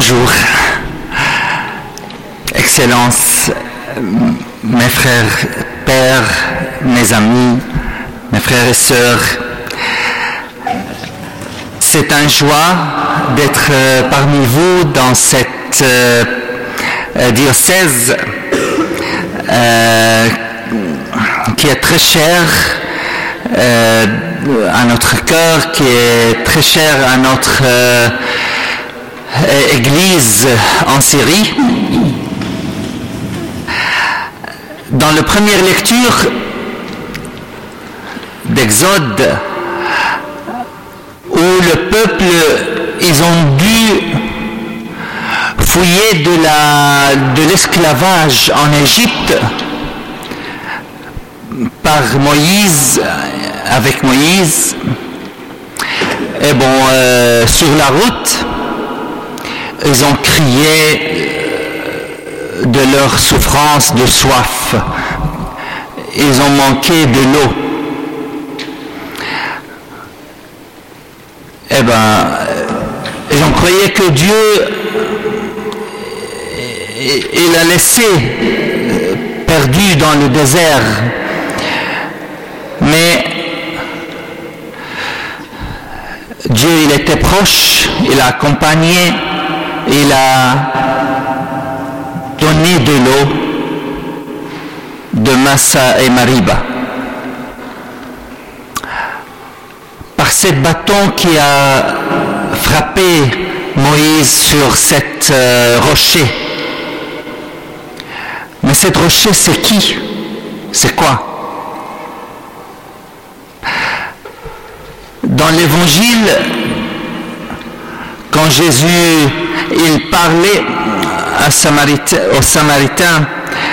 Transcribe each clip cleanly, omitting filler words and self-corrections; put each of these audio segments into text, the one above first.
Bonjour, Excellences, mes frères, pères, mes amis, mes frères et sœurs. C'est une joie d'être parmi vous dans cette diocèse qui est très chère à notre cœur, qui est très chère à notre Église en Syrie. Dans la première lecture d'Exode, où le peuple, ils ont dû fouiller de l'esclavage en Égypte par Moïse, avec Moïse, et sur la route, ils ont crié de leur souffrance, de soif. Ils ont manqué de l'eau. Ils ont croyé que Dieu, il a laissé perdu dans le désert. Mais Dieu, il était proche, il a accompagné, il a donné de l'eau de Massa et Mariba. Par ce bâton qui a frappé Moïse sur cette rocher. Mais cette rocher, c'est qui? C'est quoi? Dans l'Évangile, quand Jésus il parlait aux Samaritains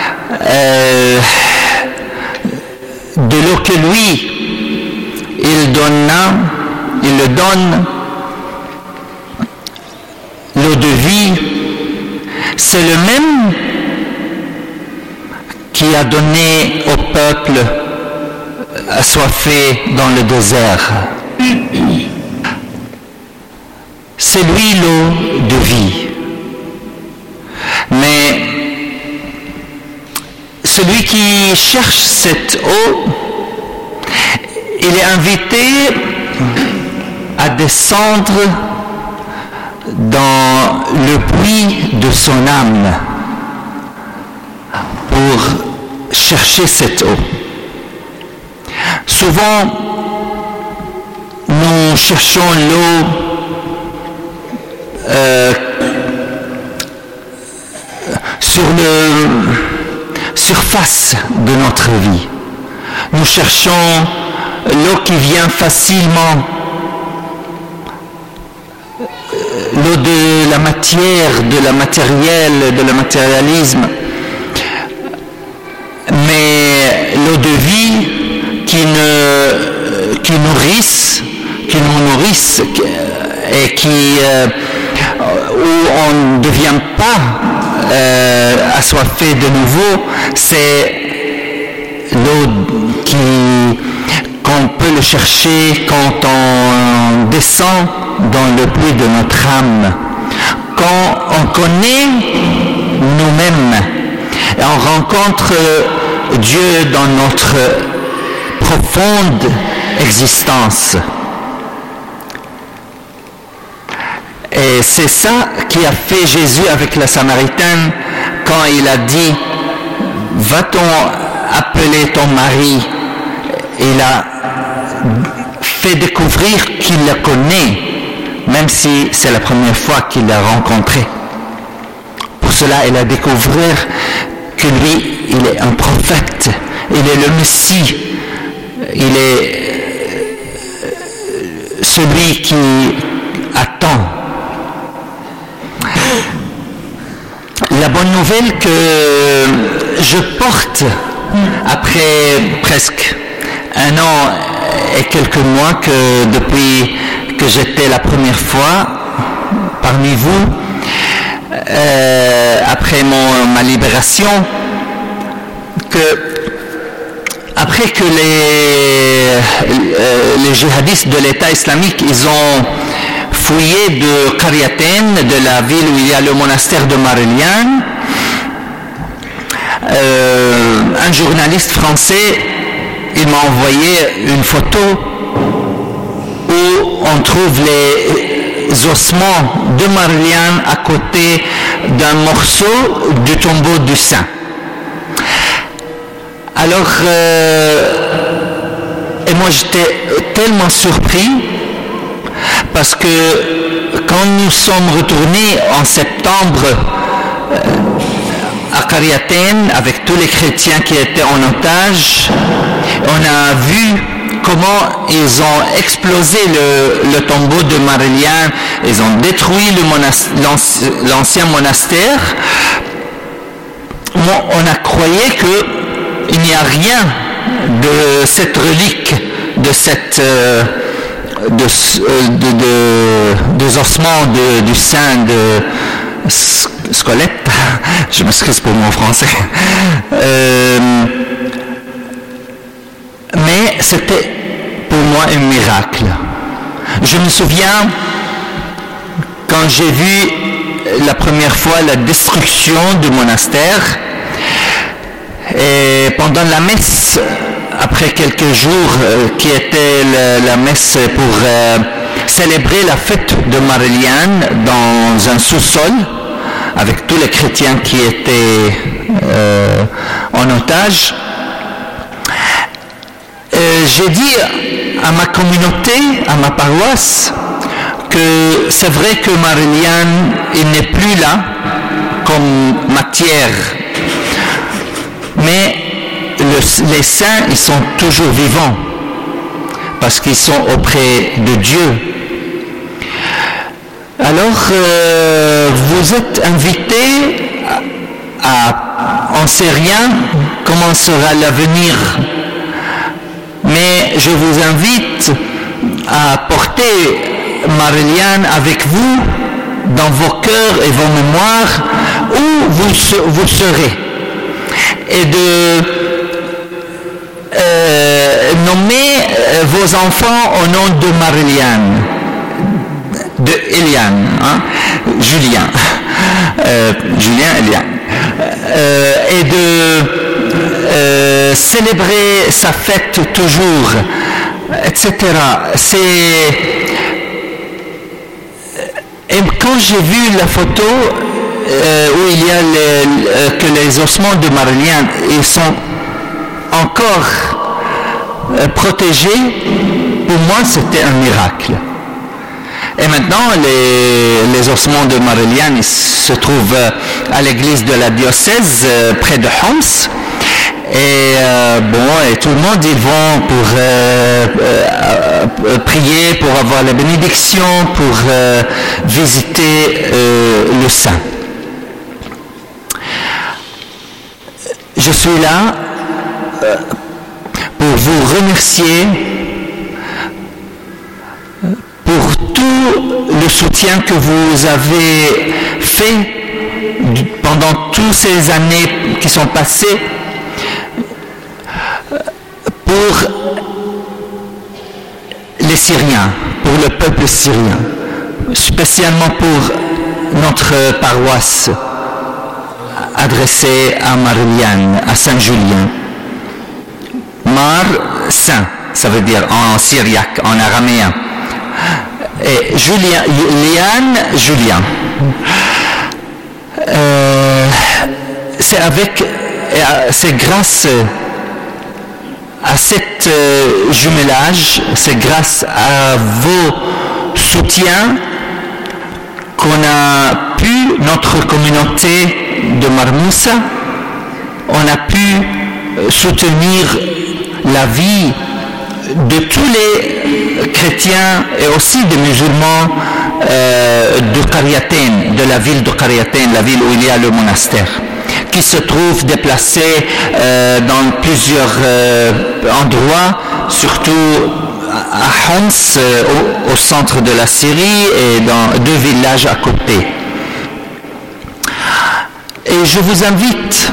de l'eau que lui il le donne, l'eau de vie, c'est le même qui a donné au peuple assoiffé dans le désert. C'est lui l'eau de vie. Mais celui qui cherche cette eau, il est invité à descendre dans le puits de son âme pour chercher cette eau. Souvent, nous cherchons l'eau sur la surface de notre vie. Nous cherchons l'eau qui vient facilement, l'eau de la matière, de la matérielle, de le matérialisme, mais l'eau de vie qui nous nourrisse et où on ne devient pas assoiffé de nouveau, c'est l'eau qu'on peut le chercher quand on descend dans le puits de notre âme, quand on connaît nous-mêmes et on rencontre Dieu dans notre profonde existence. Et c'est ça qui a fait Jésus avec la Samaritaine quand il a dit « Va-t-on appeler ton mari ?» Il a fait découvrir qu'il la connaît, même si c'est la première fois qu'il l'a rencontrée. Pour cela, il a découvert que lui, il est un prophète, il est le Messie, il est celui qui attend. La bonne nouvelle que je porte après presque un an et quelques mois que depuis que j'étais la première fois parmi vous, après ma libération, après que les djihadistes de l'État islamique, ils ont fouiller de Qaryatayn, de la ville où il y a le monastère de Mar Elian. Un journaliste français, il m'a envoyé une photo où on trouve les ossements de Mar Elian à côté d'un morceau du tombeau du saint. Alors, et moi j'étais tellement surpris parce que quand nous sommes retournés en septembre à Qaryatayn avec tous les chrétiens qui étaient en otage, on a vu comment ils ont explosé le tombeau de Mar Elian, ils ont détruit l'ancien monastère. On a croyé qu'il n'y a rien de cette relique, de cette des ossements du saint de squelette. Je m'excuse pour mon français. Mais c'était pour moi un miracle. Je me souviens quand j'ai vu la première fois la destruction du monastère, et pendant la messe, après quelques jours, qui était la messe pour célébrer la fête de Mar Elian dans un sous-sol, avec tous les chrétiens qui étaient en otage, j'ai dit à ma communauté, à ma paroisse, que c'est vrai que Mar Elian, il n'est plus là comme matière, mais les saints, ils sont toujours vivants parce qu'ils sont auprès de Dieu. Alors, vous êtes invités on ne sait rien comment sera l'avenir, mais je vous invite à porter Mar Elian avec vous dans vos cœurs et vos mémoires où vous serez, et de nommer vos enfants au nom de Mar Elian, de Elian, Julien, Elian, et de célébrer sa fête toujours, etc. Et quand j'ai vu la photo où il y a que les ossements de Mar Elian, ils sont encore protégés, pour moi c'était un miracle. Et maintenant, les ossements de Mar Elian se trouvent à l'église de la diocèse près de Homs. Et et tout le monde, ils vont pour prier, pour avoir la bénédiction, pour visiter le saint. Je suis là pour vous remercier pour tout le soutien que vous avez fait pendant toutes ces années qui sont passées pour les Syriens, pour le peuple syrien, spécialement pour notre paroisse adressée à Mar Elian, à Saint-Julien. Mar, Saint, ça veut dire en syriaque, en araméen. Et Julien, Lian, Julien. C'est grâce à cet jumelage, c'est grâce à vos soutiens qu'on a pu, notre communauté de Mar Moussa, on a pu soutenir la vie de tous les chrétiens et aussi des musulmans de Qaryatayn, de la ville de Qaryatayn, la ville où il y a le monastère, qui se trouve déplacé dans plusieurs endroits, surtout à Homs, au centre de la Syrie, et dans 2 villages à côté. Et je vous invite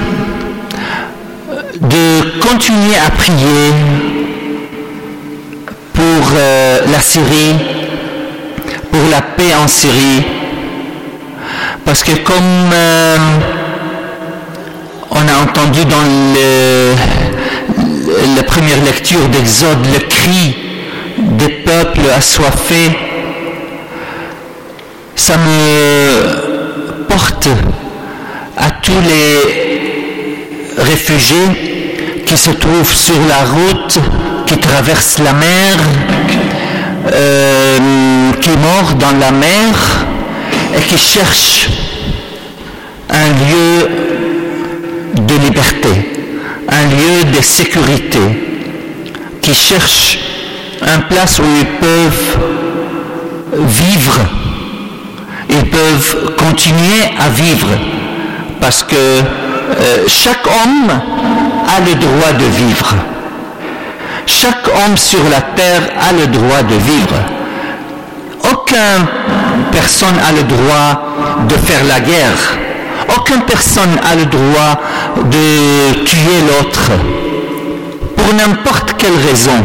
de continuer à prier pour la Syrie, pour la paix en Syrie. Parce que comme on a entendu dans la première lecture d'Exode, le cri des peuples assoiffés, ça me porte à tous les réfugiés qui se trouvent sur la route, qui traversent la mer, qui meurent dans la mer et qui cherchent un lieu de liberté, un lieu de sécurité, qui cherchent une place où ils peuvent vivre, ils peuvent continuer à vivre, parce que chaque homme a le droit de vivre. Chaque homme sur la terre a le droit de vivre. Aucune personne n'a le droit de faire la guerre. Aucune personne n'a le droit de tuer l'autre pour n'importe quelle raison.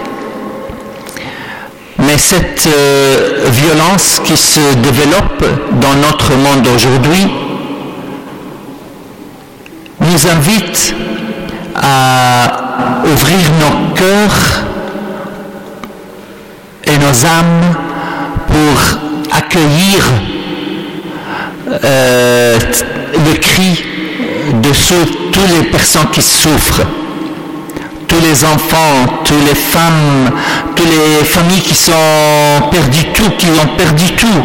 Mais cette violence qui se développe dans notre monde aujourd'hui nous invite à ouvrir nos cœurs et nos âmes pour accueillir le cri de toutes les personnes qui souffrent, tous les enfants, toutes les femmes, toutes les familles qui sont perdues tout, qui ont perdu tout,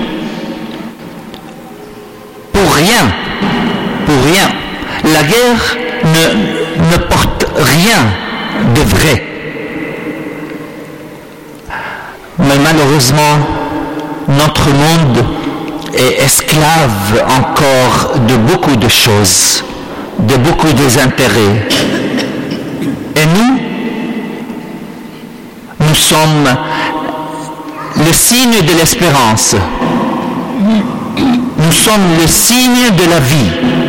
pour rien. La guerre ne porte rien de vrai. Mais malheureusement, notre monde est esclave encore de beaucoup de choses, de beaucoup des intérêts. Et nous sommes le signe de l'espérance. Nous sommes le signe de la vie.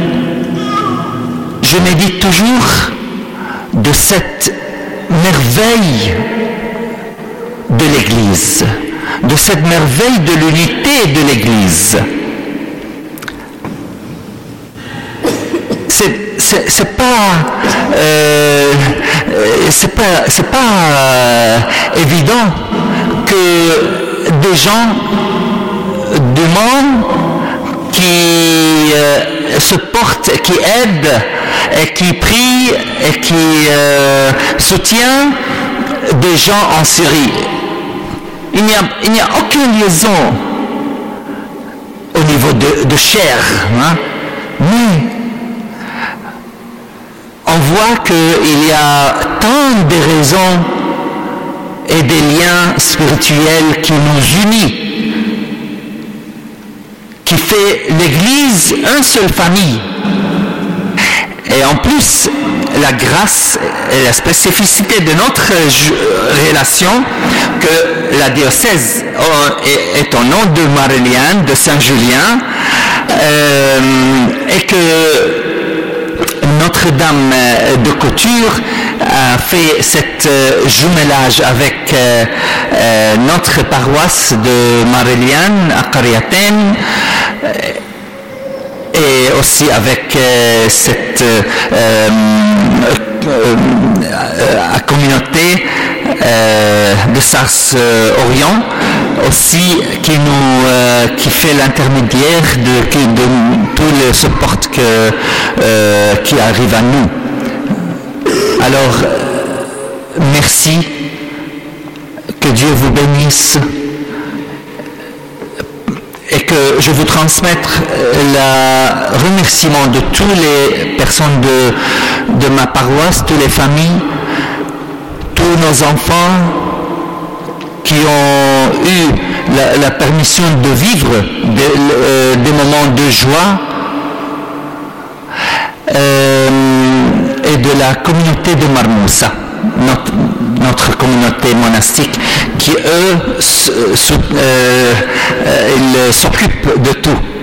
Je médite toujours de cette merveille de l'Église, de cette merveille de l'unité de l'Église. C'est pas évident que des gens du monde qui se portent, qui aident et qui prient et qui soutiennent des gens en Syrie. Il n'y a aucune liaison au niveau de chair, hein? Mais on voit qu'il y a tant de raisons et des liens spirituels qui nous unissent, qui fait l'Église une seule famille. Et en plus, la grâce et la spécificité de notre relation, que la diocèse est au nom de Marie-Liane, de Saint-Julien, et que Notre-Dame de Couture a fait cet jumelage avec notre paroisse de Marie-Liane à Cariatène, et aussi avec cette communauté de Sars-Orient aussi qui fait l'intermédiaire de tout le support qui arrive à nous. Alors, merci, que Dieu vous bénisse, et que je vous transmettre le remerciement de toutes les personnes de ma paroisse, toutes les familles, tous nos enfants qui ont eu la permission de vivre des moments de joie, et de la communauté de Marmoussa, notre communauté monastique, qui eux ils s'occupent de tout.